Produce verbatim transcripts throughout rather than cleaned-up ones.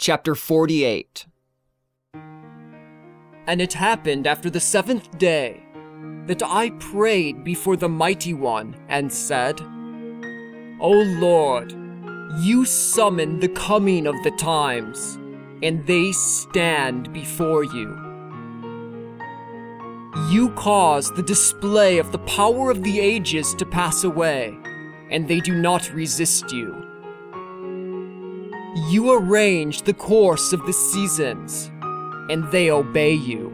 Chapter forty-eight. And it happened after the seventh day that I prayed before the Mighty One and said, O Lord, you summon the coming of the times, and they stand before you. You cause the display of the power of the ages to pass away, and they do not resist you. You arrange the course of the seasons, and they obey you.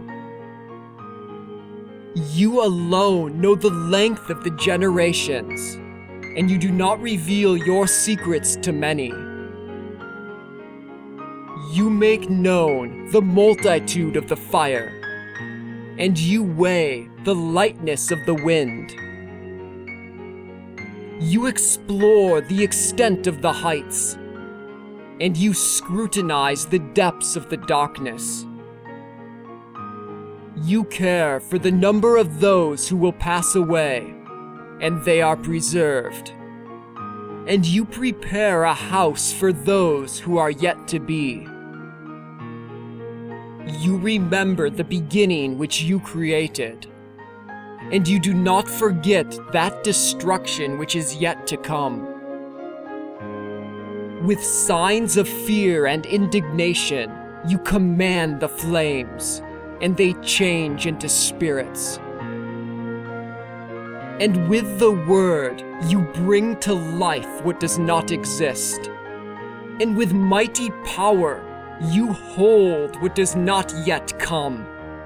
You alone know the length of the generations, and you do not reveal your secrets to many. You make known the multitude of the fire, and you weigh the lightness of the wind. You explore the extent of the heights, and you scrutinize the depths of the darkness. You care for the number of those who will pass away, and they are preserved. And you prepare a house for those who are yet to be. You remember the beginning which you created, and you do not forget that destruction which is yet to come. With signs of fear and indignation, you command the flames, and they change into spirits. And with the word, you bring to life what does not exist. And with mighty power, you hold what does not yet come.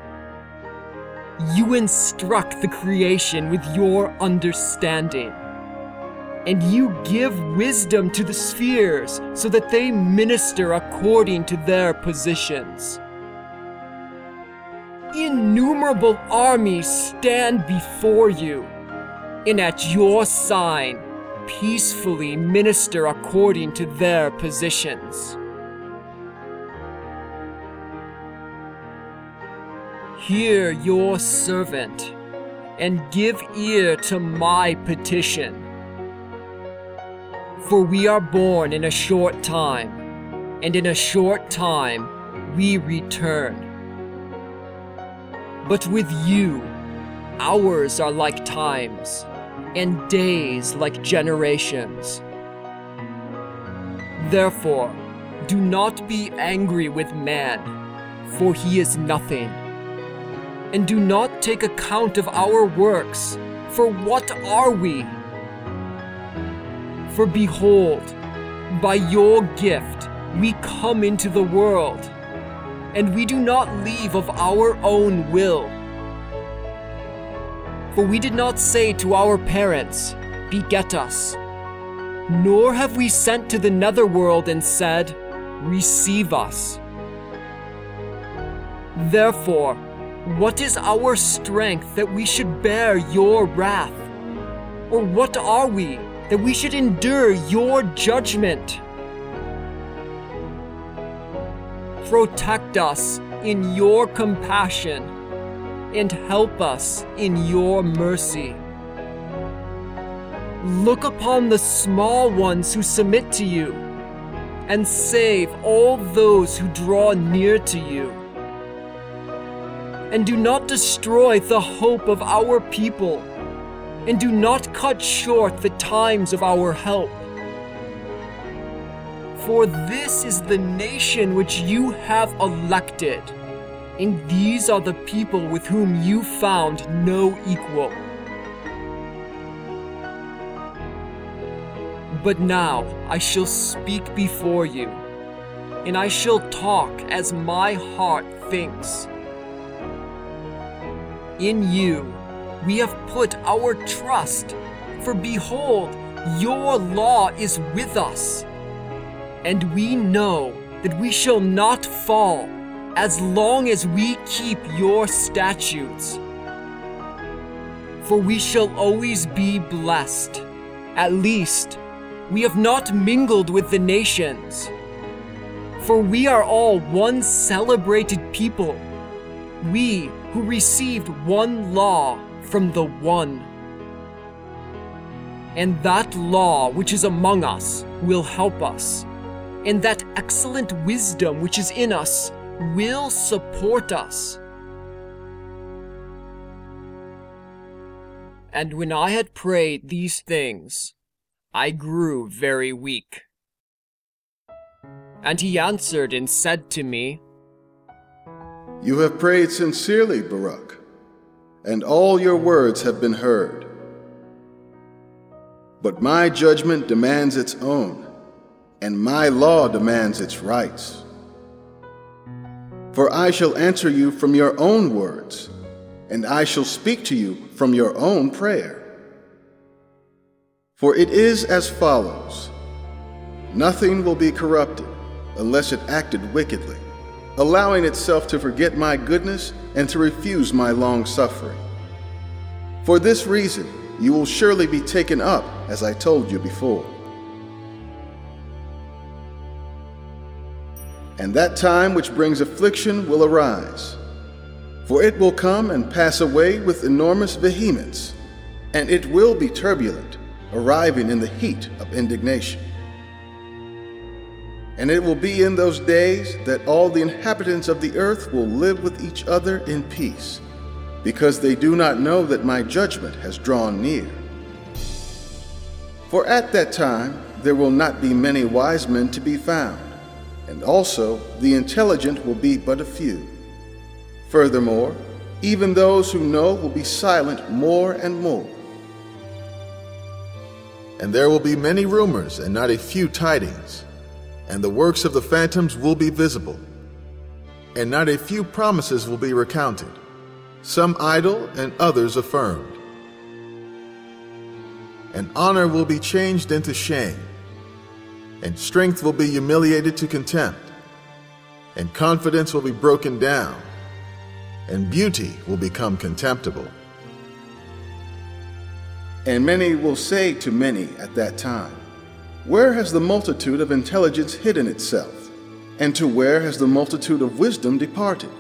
You instruct the creation with your understanding, and you give wisdom to the spheres so that they minister according to their positions. Innumerable armies stand before you, and at your sign, peacefully minister according to their positions. Hear your servant, and give ear to my petition. For we are born in a short time, and in a short time we return. But with you, hours are like times, and days like generations. Therefore, do not be angry with man, for he is nothing. And do not take account of our works, for what are we? For behold, by your gift we come into the world, and we do not leave of our own will. For we did not say to our parents, beget us, nor have we sent to the netherworld and said, receive us. Therefore, what is our strength that we should bear your wrath? Or what are we that we should endure your judgment? Protect us in your compassion, and help us in your mercy. Look upon the small ones who submit to you, and save all those who draw near to you. And do not destroy the hope of our people, and do not cut short the times of our help. For this is the nation which you have elected, and these are the people with whom you found no equal. But now I shall speak before you, and I shall talk as my heart thinks. In you we have put our trust, for behold, your law is with us. And we know that we shall not fall as long as we keep your statutes. For we shall always be blessed. At least, we have not mingled with the nations. For we are all one celebrated people, we who received one law from the one. And that law which is among us will help us, and that excellent wisdom which is in us will support us. And when I had prayed these things, I grew very weak. And he answered and said to me, You have prayed sincerely, Baruch, and all your words have been heard. But my judgment demands its own, and my law demands its rights. For I shall answer you from your own words, and I shall speak to you from your own prayer. For it is as follows: nothing will be corrupted unless it acted wickedly, allowing itself to forget my goodness and to refuse my long suffering. For this reason, you will surely be taken up, as I told you before. And that time which brings affliction will arise, for it will come and pass away with enormous vehemence, and it will be turbulent, arriving in the heat of indignation. And it will be in those days that all the inhabitants of the earth will live with each other in peace, because they do not know that my judgment has drawn near. For at that time there will not be many wise men to be found, and also the intelligent will be but a few. Furthermore, even those who know will be silent more and more. And there will be many rumors and not a few tidings, and the works of the phantoms will be visible, and not a few promises will be recounted, some idle and others affirmed. And honor will be changed into shame, and strength will be humiliated to contempt, and confidence will be broken down, and beauty will become contemptible. And many will say to many at that time, Where has the multitude of intelligence hidden itself? And to where has the multitude of wisdom departed?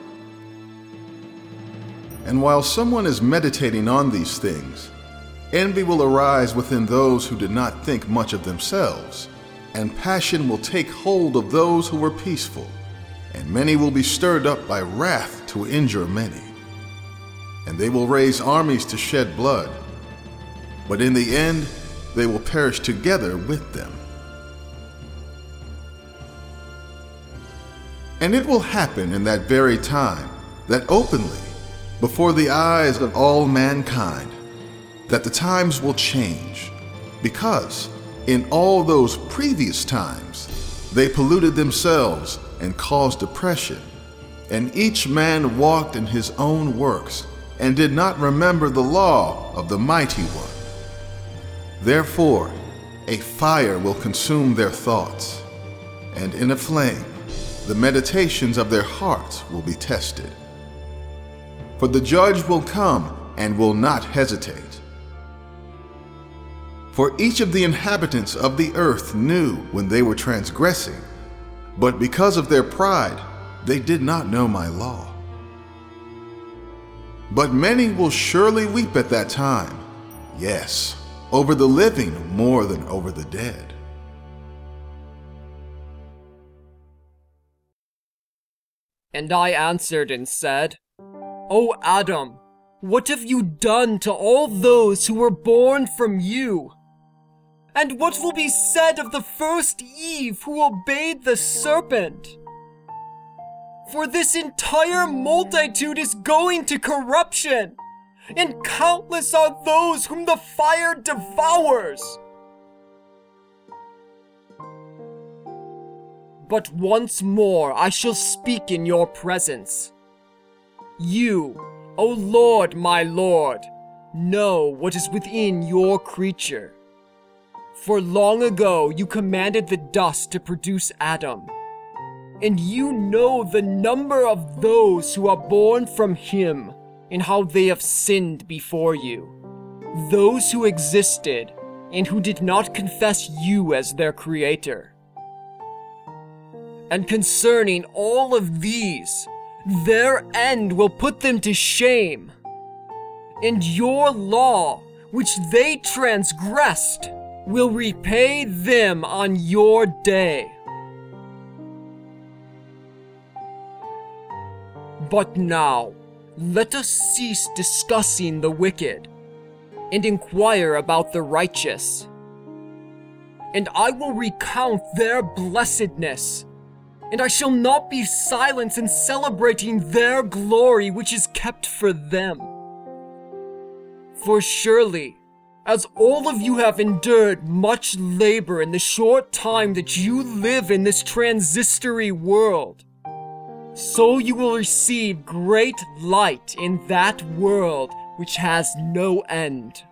And while someone is meditating on these things, envy will arise within those who did not think much of themselves, and passion will take hold of those who were peaceful, and many will be stirred up by wrath to injure many. And they will raise armies to shed blood, but in the end they will perish together with them. And it will happen in that very time that openly, before the eyes of all mankind, that the times will change, because in all those previous times they polluted themselves and caused oppression, and each man walked in his own works and did not remember the law of the Mighty One. Therefore, a fire will consume their thoughts, and in a flame the meditations of their hearts will be tested. For the judge will come and will not hesitate. For each of the inhabitants of the earth knew when they were transgressing, but because of their pride, they did not know my law. But many will surely weep at that time, yes, over the living more than over the dead. And I answered and said, O Adam, what have you done to all those who were born from you? And what will be said of the first Eve who obeyed the serpent? For this entire multitude is going to corruption, and countless are those whom the fire devours. But once more I shall speak in your presence. You, O Lord, my Lord, know what is within your creature. For long ago you commanded the dust to produce Adam, and you know the number of those who are born from him, and how they have sinned before you, those who existed and who did not confess you as their creator. And concerning all of these, their end will put them to shame, and your law, which they transgressed, will repay them on your day. But now, let us cease discussing the wicked, and inquire about the righteous. And I will recount their blessedness, and I shall not be silent in celebrating their glory which is kept for them. For surely, as all of you have endured much labor in the short time that you live in this transitory world, so you will receive great light in that world which has no end.